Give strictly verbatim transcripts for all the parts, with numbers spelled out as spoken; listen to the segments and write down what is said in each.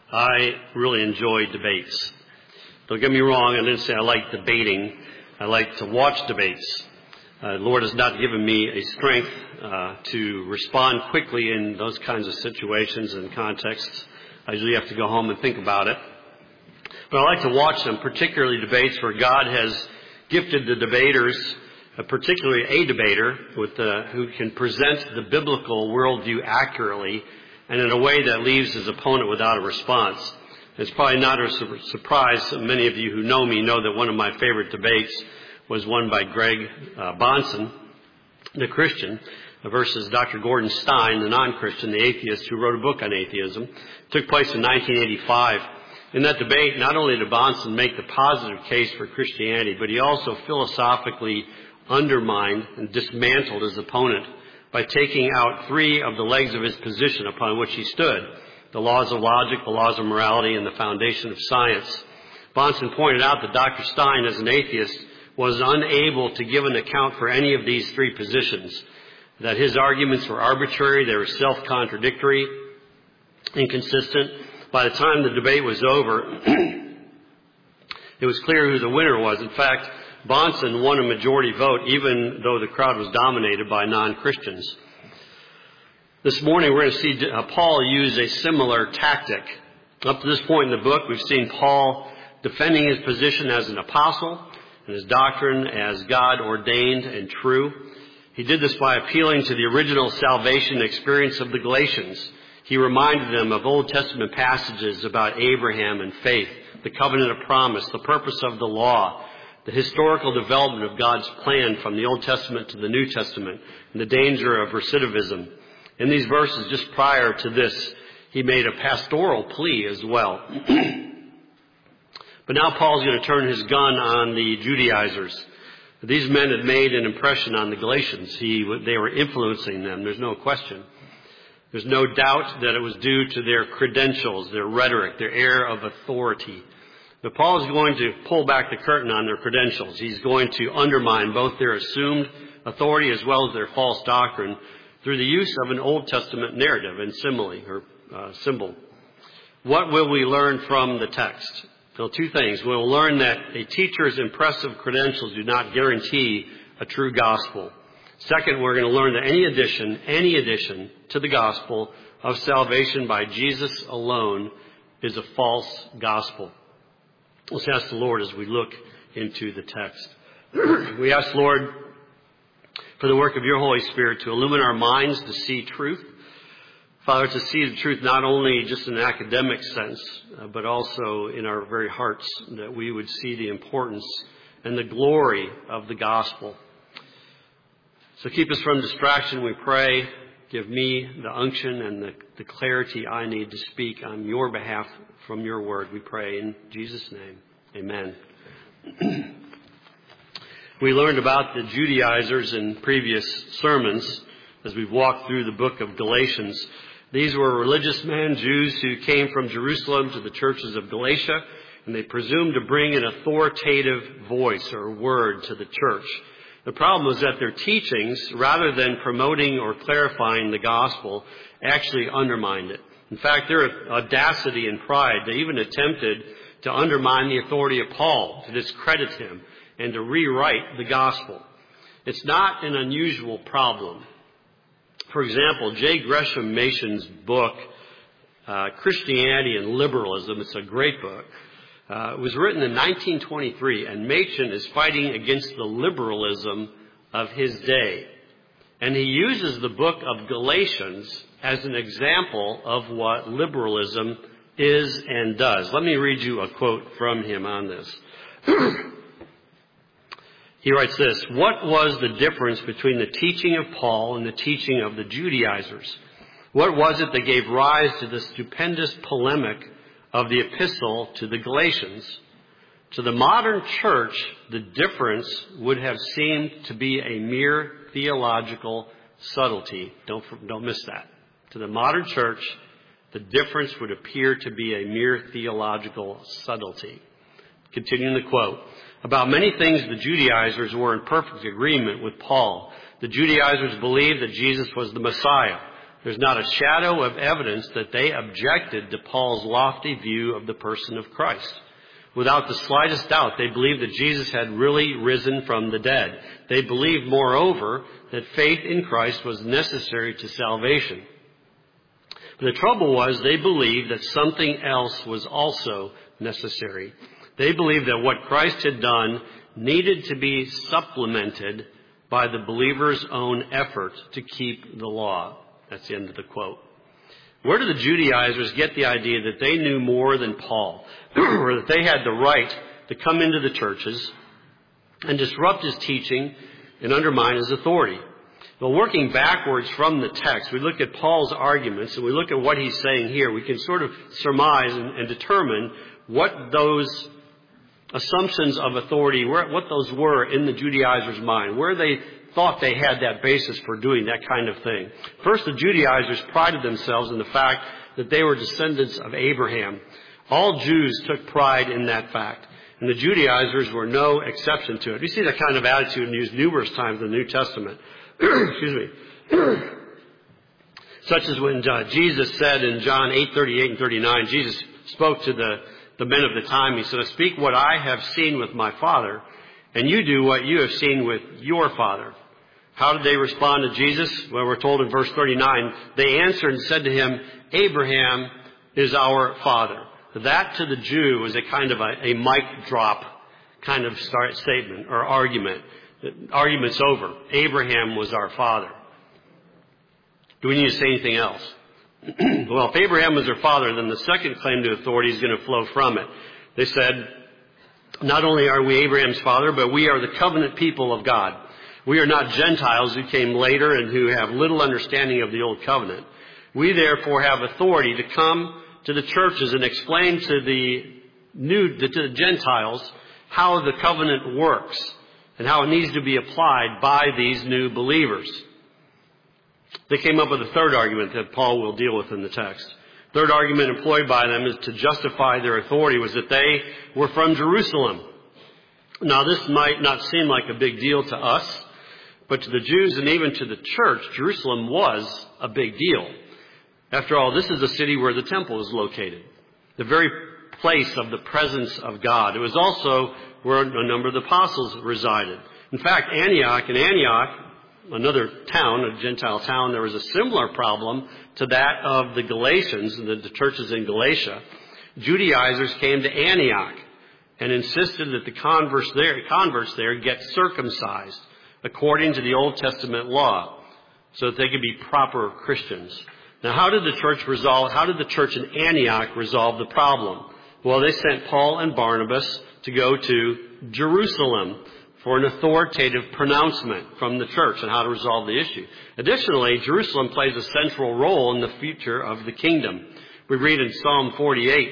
I really enjoy debates. Don't get me wrong, I didn't say I like debating. I like to watch debates. Uh, the Lord has not given me a strength uh, to respond quickly in those kinds of situations and contexts. I usually have to go home and think about it. But I like to watch them, particularly debates where God has gifted the debaters, uh, particularly a debater with uh, who can present the biblical worldview accurately and in a way that leaves his opponent without a response. It's probably not a su- surprise. Many of you who know me know that one of my favorite debates was won by Greg uh, Bahnsen, the Christian, versus Doctor Gordon Stein, the non-Christian, the atheist who wrote a book on atheism. It took place in nineteen eighty-five. In that debate, not only did Bahnsen make the positive case for Christianity, but he also philosophically undermined and dismantled his opponent by taking out three of the legs of his position upon which he stood: the laws of logic, the laws of morality, and the foundation of science. Bahnsen pointed out that Doctor Stein, as an atheist, was unable to give an account for any of these three positions, that his arguments were arbitrary, they were self-contradictory, inconsistent. By the time the debate was over, it was clear who the winner was. In fact, Bahnsen won a majority vote, even though the crowd was dominated by non-Christians. This morning, we're going to see uh, Paul use a similar tactic. Up to this point in the book, we've seen Paul defending his position as an apostle and his doctrine as God ordained and true. He did this by appealing to the original salvation experience of the Galatians. He reminded them of Old Testament passages about Abraham and faith, the covenant of promise, the purpose of the law, the historical development of God's plan from the Old Testament to the New Testament, and the danger of recidivism. In these verses, just prior to this, he made a pastoral plea as well. But now Paul's going to turn his gun on the Judaizers. These men had made an impression on the Galatians. He, they were influencing them, there's no question. There's no doubt that it was due to their credentials, their rhetoric, their air of authority. But Paul is going to pull back the curtain on their credentials. He's going to undermine both their assumed authority as well as their false doctrine through the use of an Old Testament narrative and simile or uh, symbol. What will we learn from the text? Well, two things. We'll learn that a teacher's impressive credentials do not guarantee a true gospel. Second, we're going to learn that any addition, any addition to the gospel of salvation by Jesus alone is a false gospel. Let's ask the Lord as we look into the text. We ask, Lord, for the work of your Holy Spirit to illumine our minds to see truth. Father, to see the truth not only just in an academic sense, uh, but also in our very hearts, that we would see the importance and the glory of the gospel. So keep us from distraction, we pray. Give me the unction and the, the clarity I need to speak on your behalf from your word, we pray in Jesus' name. Amen. We learned about the Judaizers in previous sermons as we've walked through the book of Galatians. These were religious men, Jews who came from Jerusalem to the churches of Galatia, and they presumed to bring an authoritative voice or word to the church. The problem was that their teachings, rather than promoting or clarifying the gospel, actually undermined it. In fact, their audacity and pride, they even attempted to undermine the authority of Paul, to discredit him, and to rewrite the gospel. It's not an unusual problem. For example, J. Gresham Mason's book, uh, Christianity and Liberalism, it's a great book. Uh, it was written in nineteen twenty-three, and Machen is fighting against the liberalism of his day. And he uses the book of Galatians as an example of what liberalism is and does. Let me read you a quote from him on this. He writes this: "What was the difference between the teaching of Paul and the teaching of the Judaizers? What was it that gave rise to the stupendous polemic of the epistle to the Galatians? To the modern church, the difference would have seemed to be a mere theological subtlety." Don't, don't miss that. To the modern church, the difference would appear to be a mere theological subtlety. Continuing the quote: "About many things, the Judaizers were in perfect agreement with Paul. The Judaizers believed that Jesus was the Messiah. there's not a shadow of evidence that they objected to Paul's lofty view of the person of Christ. Without the slightest doubt, they believed that Jesus had really risen from the dead. They believed, moreover, that faith in Christ was necessary to salvation. But the trouble was they believed that something else was also necessary. They believed that what Christ had done needed to be supplemented by the believer's own effort to keep the law. That's the end of the quote. Where do the Judaizers get the idea that they knew more than Paul, or that they had the right to come into the churches and disrupt his teaching and undermine his authority? Well, working backwards from the text, we look at Paul's arguments and we look at what he's saying here. We can sort of surmise and, and determine what those assumptions of authority, where, what those were in the Judaizers' mind, where they thought they had that basis for doing that kind of thing. First, the Judaizers prided themselves in the fact that they were descendants of Abraham. All Jews took pride in that fact, and the Judaizers were no exception to it. We see that kind of attitude used numerous times in the New Testament. Excuse me. Such as when uh, Jesus said in John eight thirty-eight and thirty-nine, Jesus spoke to the, the men of the time. He said, "I speak what I have seen with my Father, and you do what you have seen with your father." How did they respond to Jesus? Well, we're told in verse thirty-nine, they answered and said to him, "Abraham is our father." That to the Jew was a kind of a, a mic drop kind of start statement or argument. The argument's over. Abraham was our father. Do we need to say anything else? Well, if Abraham was their father, then the second claim to authority is going to flow from it. They said, not only are we Abraham's father, but we are the covenant people of God. We are not Gentiles who came later and who have little understanding of the old covenant. We therefore have authority to come to the churches and explain to the new, to the Gentiles how the covenant works and how it needs to be applied by these new believers. They came up with a third argument that Paul will deal with in the text. Third argument employed by them is to justify their authority was that they were from Jerusalem. Now, this might not seem like a big deal to us, but to the Jews and even to the church, Jerusalem was a big deal. After all, this is the city where the temple is located, the very place of the presence of God. It was also where a number of the apostles resided. In fact, Antioch, in Antioch, another town, a Gentile town, there was a similar problem to that of the Galatians, the, the churches in Galatia. Judaizers came to Antioch and insisted that the converts there, converts there get circumcised according to the Old Testament law so that they could be proper Christians. Now, how did the church resolve, how did the church in Antioch resolve the problem? Well, they sent Paul and Barnabas to go to Jerusalem for an authoritative pronouncement from the church on how to resolve the issue. Additionally, Jerusalem plays a central role in the future of the kingdom. We read in Psalm forty-eight,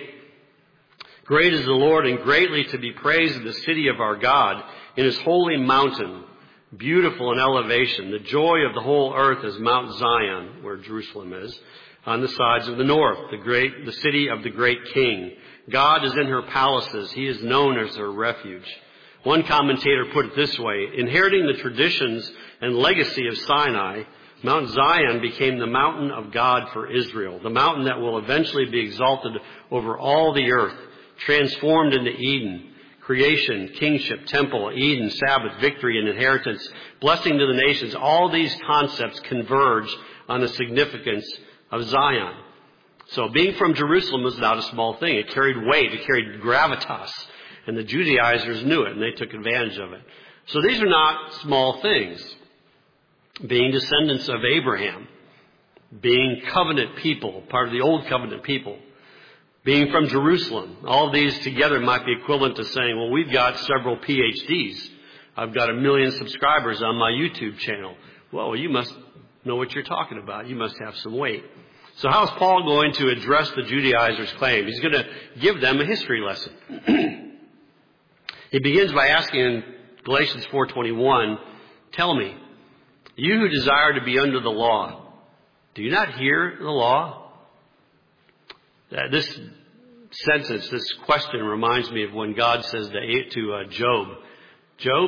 "Great is the Lord and greatly to be praised in the city of our God, in his holy mountain, beautiful in elevation. The joy of the whole earth is Mount Zion," where Jerusalem is, "on the sides of the north, the great, the city of the great King. God is in her palaces. He is known as her refuge." One commentator put it this way: inheriting the traditions and legacy of Sinai, Mount Zion became the mountain of God for Israel, the mountain that will eventually be exalted over all the earth, transformed into Eden. Creation, kingship, temple, Eden, Sabbath, victory, and inheritance, blessing to the nations. All these concepts converge on the significance of Zion. So being from Jerusalem was not a small thing. It carried weight. It carried gravitas. And the Judaizers knew it, and they took advantage of it. So these are not small things. Being descendants of Abraham, being covenant people, part of the old covenant people, being from Jerusalem, all these together might be equivalent to saying, well, we've got several P H Ds. I've got a million subscribers on my YouTube channel. Well, you must know what you're talking about. You must have some weight. So how is Paul going to address the Judaizers' claim? He's going to give them a history lesson. He begins by asking in Galatians four twenty-one, "Tell me, you who desire to be under the law, do you not hear the law?" Uh, this sentence, this question reminds me of when God says to, to uh, Job, "Job,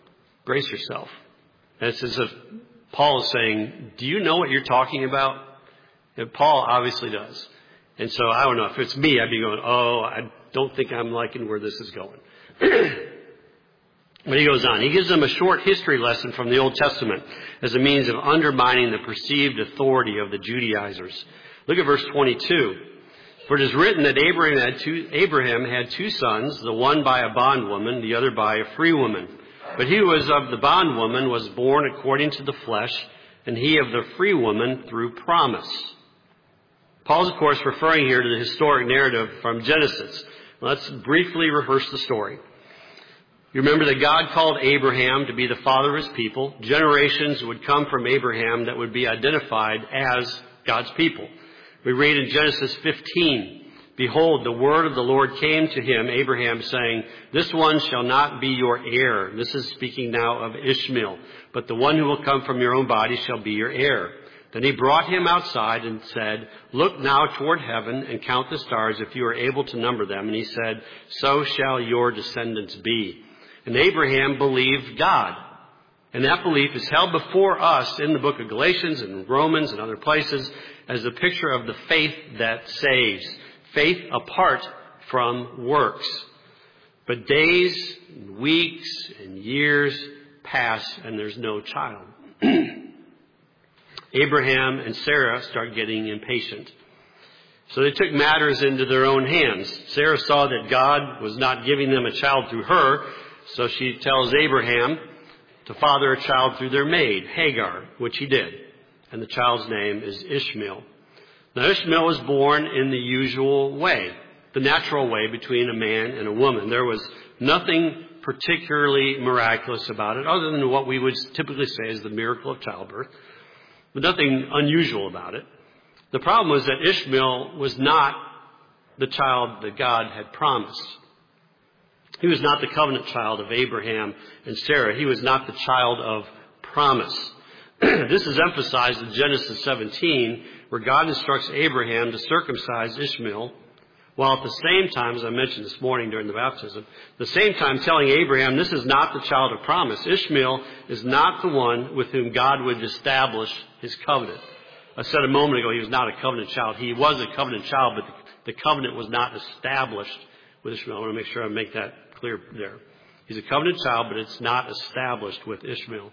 brace yourself." And it's as if Paul is saying, do you know what you're talking about? And Paul obviously does. And so I don't know, if it's me, I'd be going, oh, I don't think I'm liking where this is going. But he goes on. He gives them a short history lesson from the Old Testament as a means of undermining the perceived authority of the Judaizers. Look at verse twenty-two. For it is written that Abraham had two, Abraham had two sons, the one by a bondwoman, the other by a free woman. But he who was of the bondwoman was born according to the flesh, and he of the free woman through promise. Paul's, of course, referring here to the historic narrative from Genesis. Let's briefly rehearse the story. You remember that God called Abraham to be the father of his people. Generations would come from Abraham that would be identified as God's people. We read in Genesis fifteen, behold, the word of the Lord came to him, Abraham, saying, this one shall not be your heir. This is speaking now of Ishmael. But the one who will come from your own body shall be your heir. Then he brought him outside and said, look now toward heaven and count the stars if you are able to number them. And he said, so shall your descendants be. And Abraham believed God. And that belief is held before us in the book of Galatians and Romans and other places as a picture of the faith that saves. Faith apart from works. But days, and weeks, and years pass and there's no child. Abraham and Sarah start getting impatient. So they took matters into their own hands. Sarah saw that God was not giving them a child through her, so she tells Abraham to father a child through their maid, Hagar, which he did. And the child's name is Ishmael. Now Ishmael was born in the usual way, the natural way between a man and a woman. There was nothing particularly miraculous about it, other than what we would typically say is the miracle of childbirth. But nothing unusual about it. The problem was that Ishmael was not the child that God had promised. He was not the covenant child of Abraham and Sarah. He was not the child of promise. This is emphasized in Genesis seventeen, where God instructs Abraham to circumcise Ishmael, while at the same time, as I mentioned this morning during the baptism, at the same time telling Abraham this is not the child of promise. Ishmael is not the one with whom God would establish his covenant. I said a moment ago he was not a covenant child. He was a covenant child, but the, the covenant was not established with Ishmael. I want to make sure I make that clear there. He's a covenant child, but it's not established with Ishmael.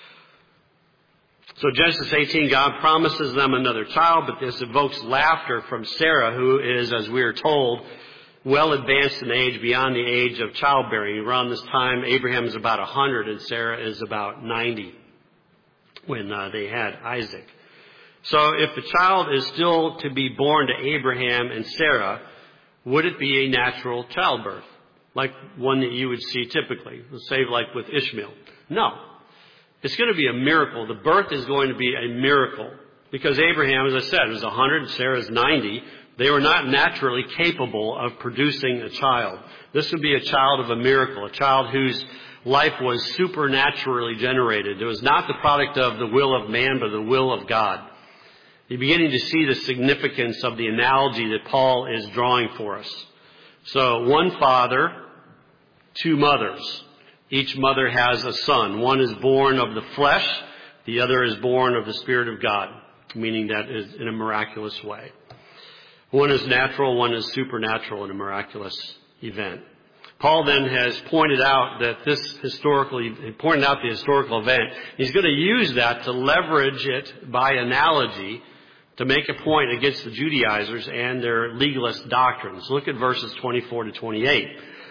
So Genesis eighteen, God promises them another child, but this evokes laughter from Sarah, who is, as we are told, well advanced in age, beyond the age of childbearing. Around this time, Abraham is about one hundred and Sarah is about ninety when uh, they had Isaac. So if the child is still to be born to Abraham and Sarah, would it be a natural childbirth, like one that you would see typically, let's say like with Ishmael? No. It's going to be a miracle. The birth is going to be a miracle. Because Abraham, as I said, was one hundred and Sarah is ninety. They were not naturally capable of producing a child. This would be a child of a miracle, a child whose life was supernaturally generated. It was not the product of the will of man, but the will of God. You're beginning to see the significance of the analogy that Paul is drawing for us. So one father, two mothers. Each mother has a son. One is born of the flesh. The other is born of the Spirit of God, meaning that is in a miraculous way. One is natural, one is supernatural in a miraculous event. Paul then has pointed out that this historical, he pointed out the historical event. He's going to use that to leverage it by analogy to make a point against the Judaizers and their legalist doctrines. Look at verses twenty-four to twenty-eight.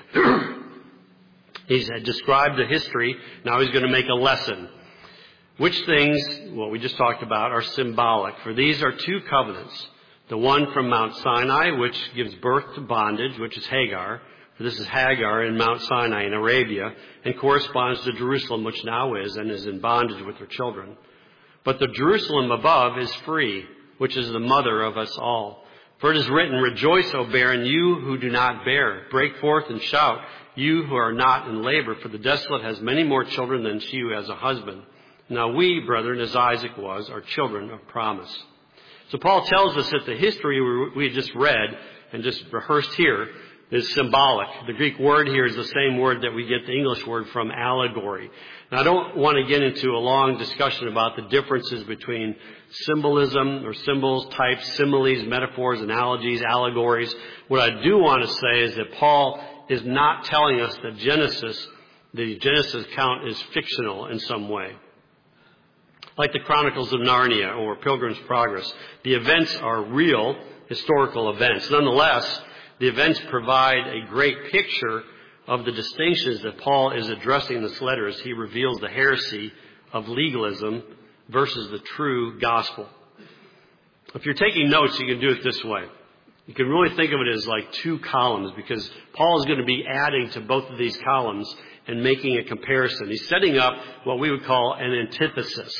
He's described the history. Now he's going to make a lesson. Which things, what we just talked about, are symbolic? For these are two covenants. The one from Mount Sinai, which gives birth to bondage, which is Hagar. For this is Hagar in Mount Sinai in Arabia, and corresponds to Jerusalem, which now is, and is in bondage with her children. But the Jerusalem above is free, which is the mother of us all. For it is written, rejoice, O barren, you who do not bear. Break forth and shout, you who are not in labor, for the desolate has many more children than she who has a husband. Now we, brethren, as Isaac was, are children of promise. So Paul tells us that the history we just read and just rehearsed here is symbolic. The Greek word here is the same word that we get the English word from, allegory. Now, I don't want to get into a long discussion about the differences between symbolism or symbols, types, similes, metaphors, analogies, allegories. What I do want to say is that Paul is not telling us that Genesis, the Genesis account, is fictional in some way. Like the Chronicles of Narnia or Pilgrim's Progress, the events are real historical events. Nonetheless, the events provide a great picture of the distinctions that Paul is addressing in this letter as he reveals the heresy of legalism versus the true gospel. If you're taking notes, you can do it this way. You can really think of it as like two columns, because Paul is going to be adding to both of these columns and making a comparison. He's setting up what we would call an antithesis.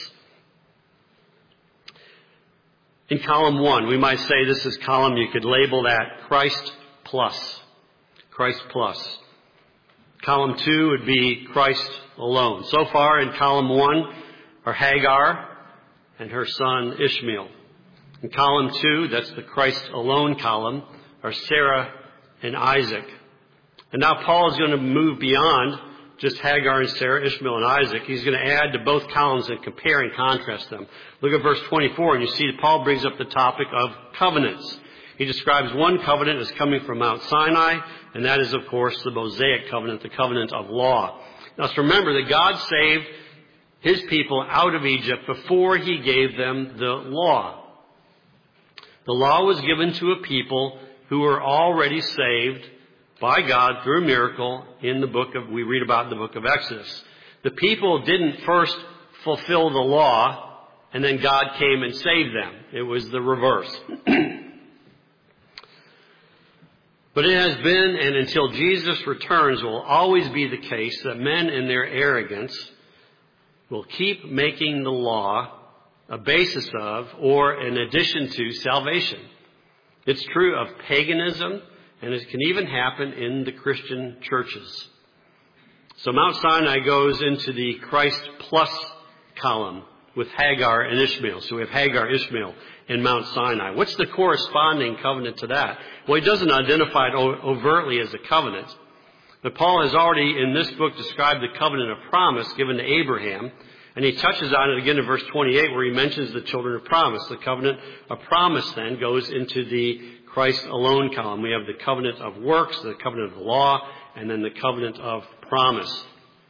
In column one, we might say this is column, you could label that Christ plus. Christ plus. Column two would be Christ alone. So far in column one are Hagar and her son Ishmael. In column two, that's the Christ alone column, are Sarah and Isaac. And now Paul is going to move beyond just Hagar and Sarah, Ishmael and Isaac. He's going to add to both columns and compare and contrast them. Look at verse twenty-four, and you see that Paul brings up the topic of covenants. He describes one covenant as coming from Mount Sinai, and that is, of course, the Mosaic covenant, the covenant of law. Now, let's remember that God saved his people out of Egypt before he gave them the law. The law was given to a people who were already saved by God through a miracle in the book of, we read about in the book of Exodus. The people didn't first fulfill the law, and then God came and saved them. It was the reverse. But it has been, and until Jesus returns, will always be the case that men in their arrogance will keep making the law a basis of or an addition to salvation. It's true of paganism, and it can even happen in the Christian churches. So Mount Sinai goes into the Christ plus column with Hagar and Ishmael. So we have Hagar, Ishmael, and Mount Sinai. What's the corresponding covenant to that? Well, he doesn't identify it overtly as a covenant. But Paul has already in this book described the covenant of promise given to Abraham. And he touches on it again in verse twenty-eight where he mentions the children of promise. The covenant of promise then goes into the Christ alone column. We have the covenant of works, the covenant of the law, and then the covenant of promise.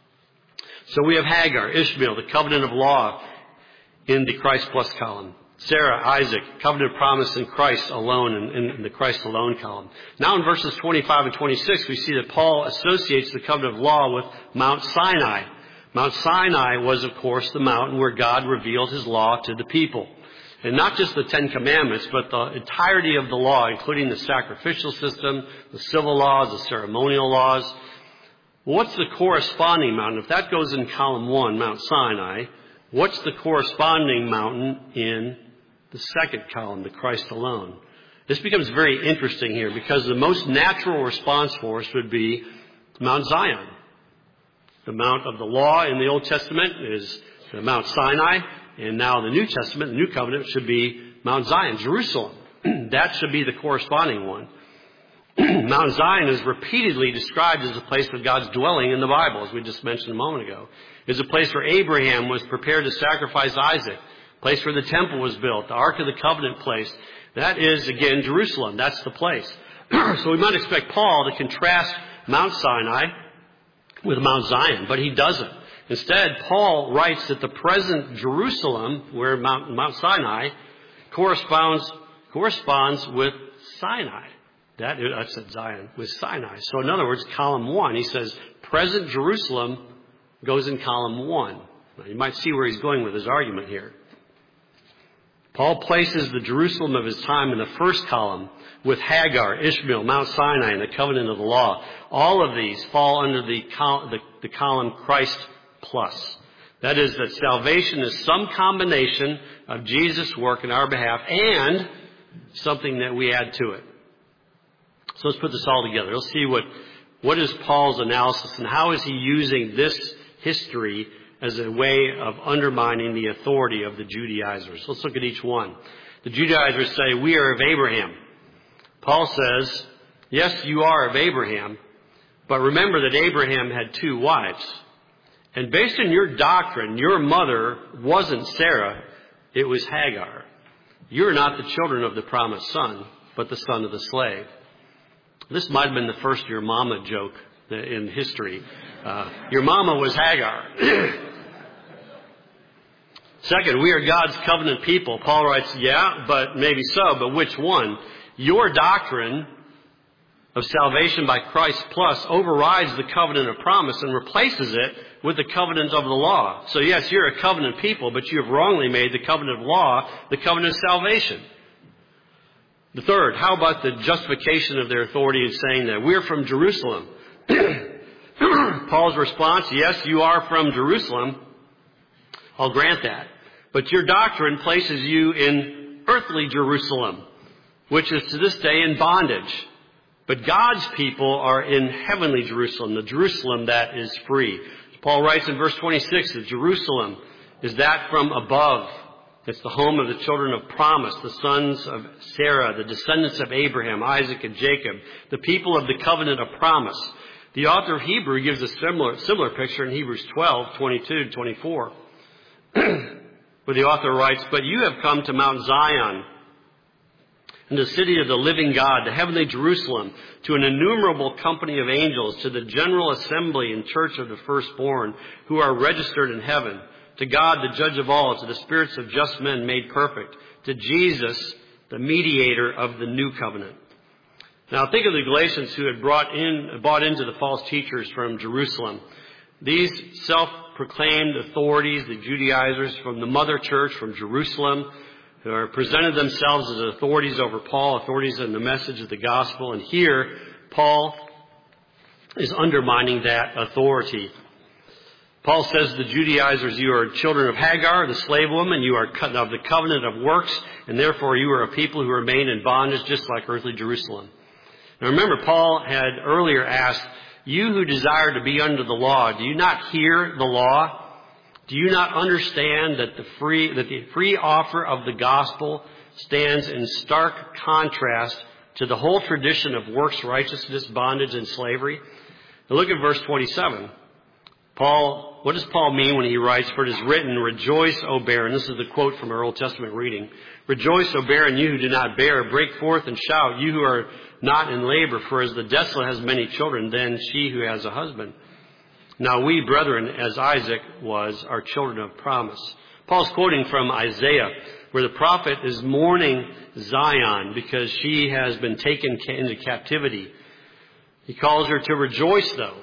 So we have Hagar, Ishmael, the covenant of law in the Christ plus column. Sarah, Isaac, covenant of promise in Christ alone in, in the Christ alone column. Now in verses twenty-five and twenty-six, we see that Paul associates the covenant of law with Mount Sinai. Mount Sinai was, of course, the mountain where God revealed his law to the people. And not just the Ten Commandments, but the entirety of the law, including the sacrificial system, the civil laws, the ceremonial laws. What's the corresponding mountain? If that goes in column one, Mount Sinai, what's the corresponding mountain in the second column, the Christ alone? This becomes very interesting here because the most natural response for us would be Mount Zion. The Mount of the Law in the Old Testament is the Mount Sinai, and now the New Testament, the New Covenant, should be Mount Zion, Jerusalem. That should be the corresponding one. Mount Zion is repeatedly described as the place of God's dwelling in the Bible, as we just mentioned a moment ago. It's a place where Abraham was prepared to sacrifice Isaac, a place where the temple was built, the Ark of the Covenant place. That is, again, Jerusalem. That's the place. So we might expect Paul to contrast Mount Sinai with Mount Zion, but he doesn't. Instead, Paul writes that the present Jerusalem, where Mount, Mount Sinai, corresponds corresponds with Sinai. That I said Zion, with Sinai. So in other words, column one, he says, present Jerusalem goes in column one. Now, you might see where he's going with his argument here. Paul places the Jerusalem of his time in the first column with Hagar, Ishmael, Mount Sinai, and the covenant of the law. All of these fall under the, col- the, the column Christ plus. That is, that salvation is some combination of Jesus' work in our behalf and something that we add to it. So let's put this all together. Let's see what, what is Paul's analysis and how is he using this history as a way of undermining the authority of the Judaizers. Let's look at each one. The Judaizers say, we are of Abraham. Paul says, Yes, you are of Abraham, but remember that Abraham had two wives. And based on your doctrine, your mother wasn't Sarah, it was Hagar. You're not the children of the promised son, but the son of the slave. This might have been the first your mama joke in history. Uh, your mama was Hagar. Second, we are God's covenant people. Paul writes, yeah, but maybe so, but which one? Your doctrine of salvation by Christ plus overrides the covenant of promise and replaces it with the covenant of the law. So yes, you're a covenant people, but you have wrongly made the covenant of law the covenant of salvation. The third, how about the justification of their authority in saying that we're from Jerusalem? Paul's response, yes, you are from Jerusalem. I'll grant that. But your doctrine places you in earthly Jerusalem, which is to this day in bondage. But God's people are in heavenly Jerusalem, the Jerusalem that is free. Paul writes in verse twenty-six that Jerusalem is that from above. It's the home of the children of promise, the sons of Sarah, the descendants of Abraham, Isaac, and Jacob, the people of the covenant of promise. The author of Hebrew gives a similar similar picture in Hebrews twelve, twenty-two to twenty-four, where the author writes, but you have come to Mount Zion, and the city of the living God, the heavenly Jerusalem, to an innumerable company of angels, to the general assembly and church of the firstborn, who are registered in heaven, to God, the judge of all, to the spirits of just men made perfect, to Jesus, the mediator of the new covenant. Now think of the Galatians who had brought in, bought into the false teachers from Jerusalem. These self-proclaimed authorities, the Judaizers from the mother church from Jerusalem, who are presented themselves as authorities over Paul, authorities in the message of the gospel. And here, Paul is undermining that authority. Paul says to the Judaizers, you are children of Hagar, the slave woman. You are of the covenant of works, and therefore you are a people who remain in bondage, just like earthly Jerusalem. Now remember, Paul had earlier asked, you who desire to be under the law, do you not hear the law? Do you not understand that the free that the free offer of the gospel stands in stark contrast to the whole tradition of works righteousness, bondage, and slavery? Now look at verse twenty-seven. Paul, what does Paul mean when he writes, for it is written, rejoice, O barren. This is the quote from our Old Testament reading. Rejoice, O barren, you who do not bear. Break forth and shout, you who are not in labor. For as the desolate has many children, then she who has a husband. Now we, brethren, as Isaac was, are children of promise. Paul's quoting from Isaiah, where the prophet is mourning Zion because she has been taken into captivity. He calls her to rejoice, though.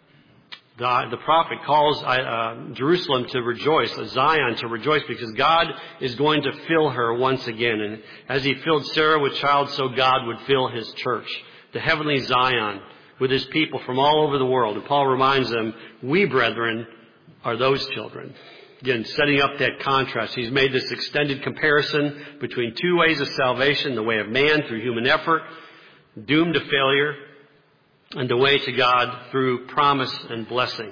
The, the prophet calls uh, Jerusalem to rejoice, Zion to rejoice, because God is going to fill her once again. And as he filled Sarah with child, so God would fill his church, the heavenly Zion, with his people from all over the world. And Paul reminds them, we, brethren, are those children. Again, setting up that contrast. He's made this extended comparison between two ways of salvation, the way of man through human effort, doomed to failure, and the way to God through promise and blessing.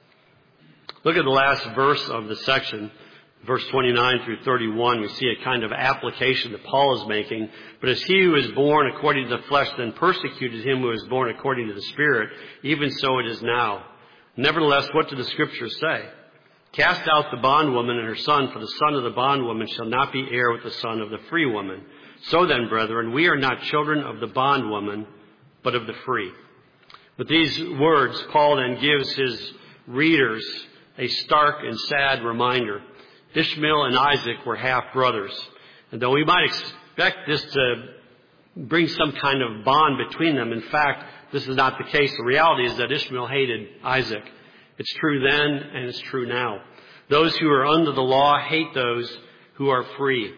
Look at the last verse of the section, verse twenty-nine through thirty-one. We see a kind of application that Paul is making. But as he who is born according to the flesh then persecuted him who is born according to the Spirit, even so it is now. Nevertheless, what do the Scriptures say? Cast out the bondwoman and her son, for the son of the bondwoman shall not be heir with the son of the free woman. So then, brethren, we are not children of the bondwoman, but of the free. With these words, Paul then gives his readers a stark and sad reminder. Ishmael and Isaac were half-brothers. And though we might expect this to bring some kind of bond between them, in fact, this is not the case. The reality is that Ishmael hated Isaac. It's true then, and it's true now. Those who are under the law hate those who are free.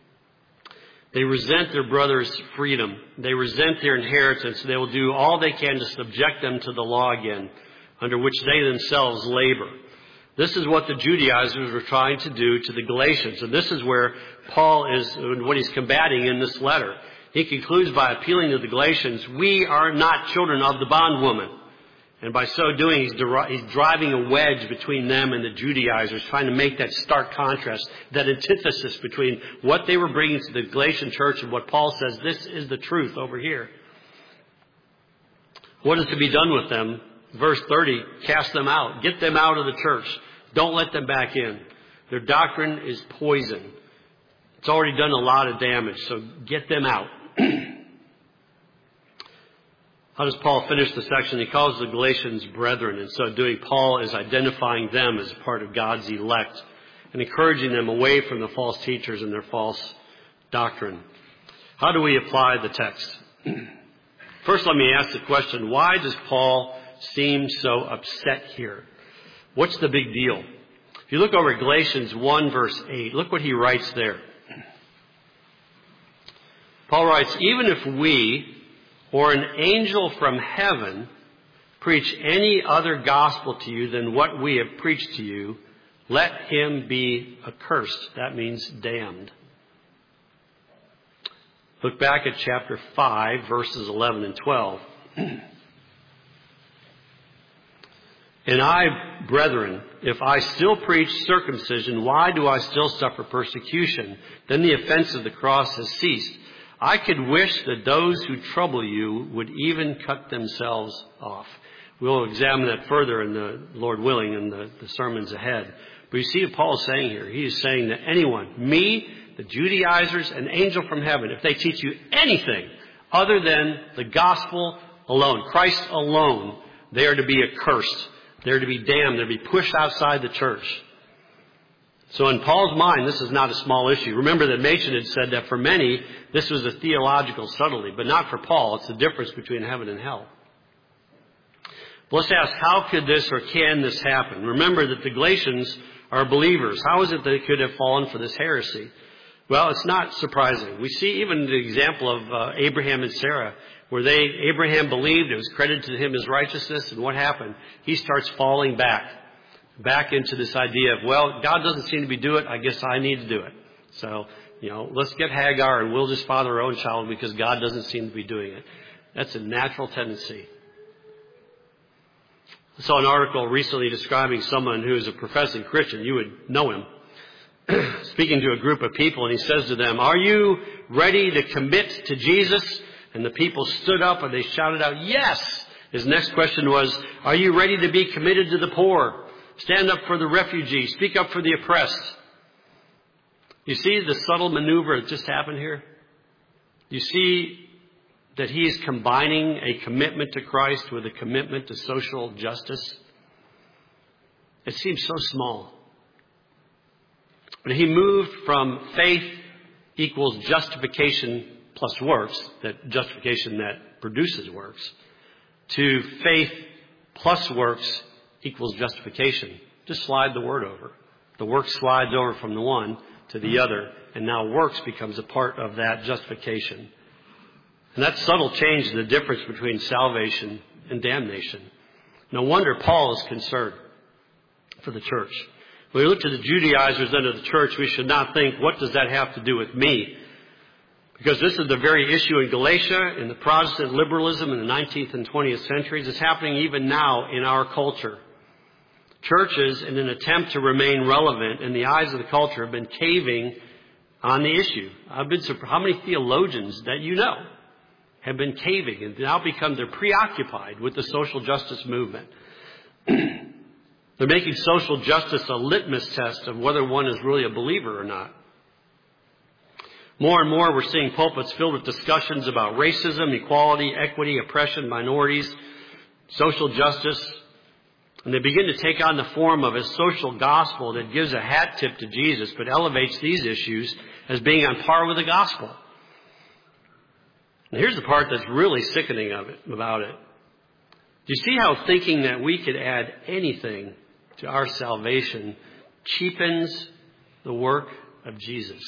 They resent their brother's freedom. They resent their inheritance. They will do all they can to subject them to the law again, under which they themselves labor. This is what the Judaizers were trying to do to the Galatians. And this is where Paul is, what he's combating in this letter. He concludes by appealing to the Galatians, we are not children of the bondwoman. And by so doing, he's, der- he's driving a wedge between them and the Judaizers, trying to make that stark contrast, that antithesis between what they were bringing to the Galatian church and what Paul says, this is the truth over here. What is to be done with them? Verse thirty, cast them out. Get them out of the church. Don't let them back in. Their doctrine is poison. It's already done a lot of damage, so get them out. How does Paul finish the section? He calls the Galatians brethren. And so doing, Paul is identifying them as part of God's elect and encouraging them away from the false teachers and their false doctrine. How do we apply the text? First, let me ask the question, why does Paul seem so upset here? What's the big deal? If you look over at Galatians one, verse eight, look what he writes there. Paul writes, even if we or an angel from heaven preach any other gospel to you than what we have preached to you, let him be accursed. That means damned. Look back at chapter five, verses eleven and twelve. And I, brethren, if I still preach circumcision, why do I still suffer persecution? Then the offense of the cross has ceased. I could wish that those who trouble you would even cut themselves off. We'll examine that further in the Lord willing in the, the sermons ahead. But you see what Paul is saying here. He is saying that anyone, me, the Judaizers, an angel from heaven, if they teach you anything other than the gospel alone, Christ alone, they are to be accursed. They're to be damned. They're to be pushed outside the church. So in Paul's mind, this is not a small issue. Remember that Machen had said that for many, this was a theological subtlety, but not for Paul. It's the difference between heaven and hell. But let's ask, how could this or can this happen? Remember that the Galatians are believers. How is it they could have fallen for this heresy? Well, it's not surprising. We see even the example of uh, Abraham and Sarah, where they Abraham believed, it was credited to him as righteousness, and what happened? He starts falling back. Back into this idea of, well, God doesn't seem to be doing it, I guess I need to do it. So, you know, let's get Hagar and we'll just father our own child because God doesn't seem to be doing it. That's a natural tendency. I saw an article recently describing someone who is a professing Christian. You would know him. Speaking to a group of people, and he says to them, are you ready to commit to Jesus? And the people stood up and they shouted out, yes! His next question was, are you ready to be committed to the poor? Stand up for the refugee. Speak up for the oppressed. You see the subtle maneuver that just happened here? You see that he is combining a commitment to Christ with a commitment to social justice? It seems so small. But he moved from faith equals justification plus works, that justification that produces works, to faith plus works equals justification. Just slide the word over. The work slides over from the one to the other, and now works becomes a part of that justification. And that subtle change is the difference between salvation and damnation. No wonder Paul is concerned for the church. When we look to the Judaizers under the church, we should not think, what does that have to do with me? Because this is the very issue in Galatia, in the Protestant liberalism in the nineteenth and twentieth centuries. It's happening even now in our culture. Churches, in an attempt to remain relevant in the eyes of the culture, have been caving on the issue. I've been surprised how many theologians that you know have been caving and now become, they're preoccupied with the social justice movement. They're making social justice a litmus test of whether one is really a believer or not. More and more we're seeing pulpits filled with discussions about racism, equality, equity, oppression, minorities, social justice. And they begin to take on the form of a social gospel that gives a hat tip to Jesus, but elevates these issues as being on par with the gospel. And here's the part that's really sickening of it, about it. Do you see how thinking that we could add anything to our salvation cheapens the work of Jesus?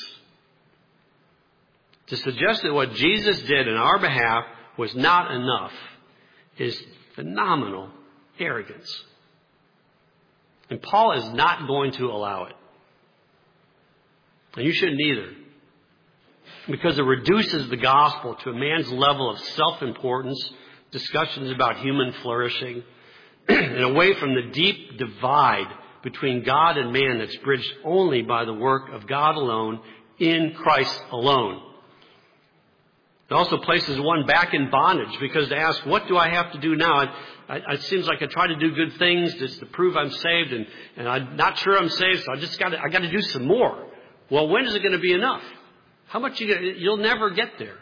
To suggest that what Jesus did in our behalf was not enough is phenomenal arrogance. And Paul is not going to allow it. And you shouldn't either. Because it reduces the gospel to a man's level of self-importance, discussions about human flourishing, and away from the deep divide between God and man that's bridged only by the work of God alone, in Christ alone. It also places one back in bondage, because to ask, what do I have to do now? It, it seems like I try to do good things just to prove I'm saved, and, and I'm not sure I'm saved, so I just got to, I got to do some more. Well, when is it going to be enough? How much you get? You'll never get there.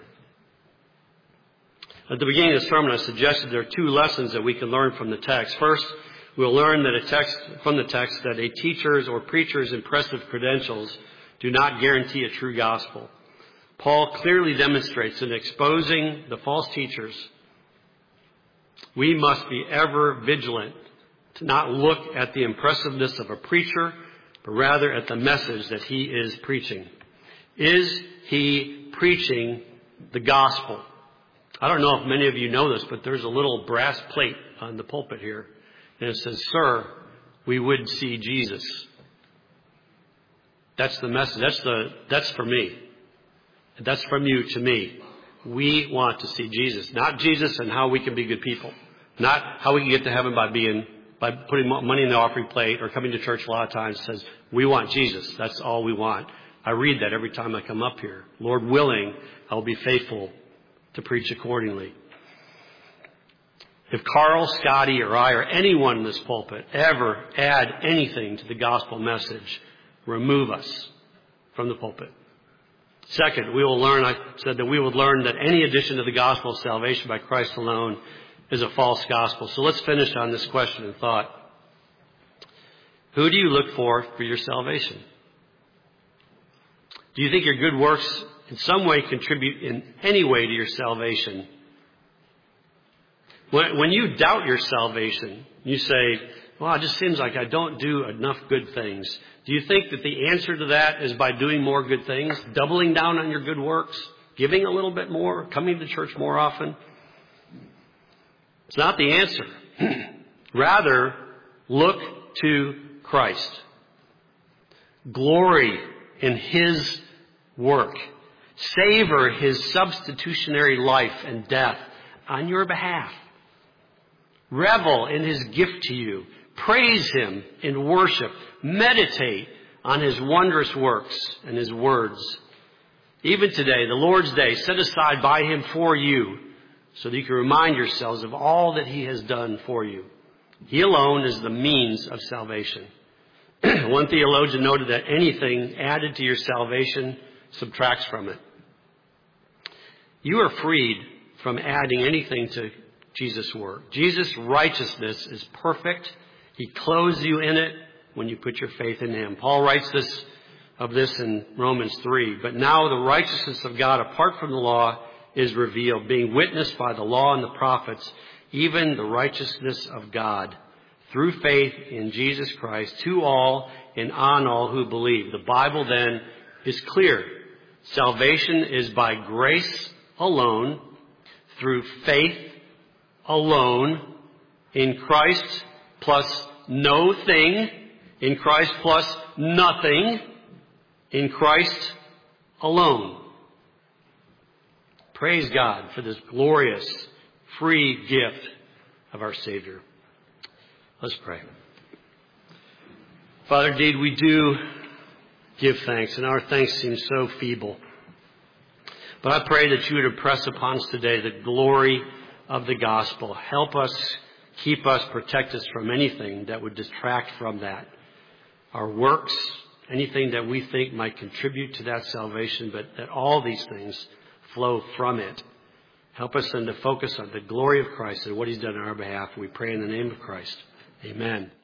At the beginning of the sermon, I suggested there are two lessons that we can learn from the text. First, we'll learn that a text from the text that a teacher's or preacher's impressive credentials do not guarantee a true gospel. Paul clearly demonstrates in exposing the false teachers, we must be ever vigilant to not look at the impressiveness of a preacher, but rather at the message that he is preaching. Is he preaching the gospel? I don't know if many of you know this, but there's a little brass plate on the pulpit here, and it says, "Sir, we would see Jesus." That's the message. That's the, that's for me. That's from you to me. We want to see Jesus. Not Jesus and how we can be good people. Not how we can get to heaven by being, by putting money in the offering plate or coming to church a lot of times. It says, we want Jesus. That's all we want. I read that every time I come up here. Lord willing, I will be faithful to preach accordingly. If Carl, Scotty, or I, or anyone in this pulpit ever add anything to the gospel message, remove us from the pulpit. Second, we will learn, I said that we would learn that any addition to the gospel of salvation by Christ alone is a false gospel. So let's finish on this question and thought. Who do you look for for your salvation? Do you think your good works in some way contribute in any way to your salvation? When, when you doubt your salvation, you say, well, it just seems like I don't do enough good things. Do you think that the answer to that is by doing more good things, doubling down on your good works, giving a little bit more, coming to church more often? It's not the answer. Rather, look to Christ. Glory in His work. Savor His substitutionary life and death on your behalf. Revel in His gift to you. Praise Him in worship. Meditate on His wondrous works and His words. Even today, the Lord's Day, set aside by Him for you so that you can remind yourselves of all that He has done for you. He alone is the means of salvation. One theologian noted that anything added to your salvation subtracts from it. You are freed from adding anything to Jesus' work. Jesus' righteousness is perfect. He clothes you in it when you put your faith in Him. Paul writes this of this in Romans three. But now the righteousness of God apart from the law is revealed, being witnessed by the law and the prophets, even the righteousness of God through faith in Jesus Christ to all and on all who believe. The Bible then is clear. Salvation is by grace alone, through faith alone, in Christ plus no thing, in Christ plus nothing, in Christ alone. Praise God for this glorious, free gift of our Savior. Let's pray. Father, indeed, we do give thanks, and our thanks seem so feeble. But I pray that you would impress upon us today the glory of the gospel. Help us, keep us, protect us from anything that would distract from that. Our works, anything that we think might contribute to that salvation, but that all these things flow from it. Help us then to focus on the glory of Christ and what He's done on our behalf. We pray in the name of Christ. Amen.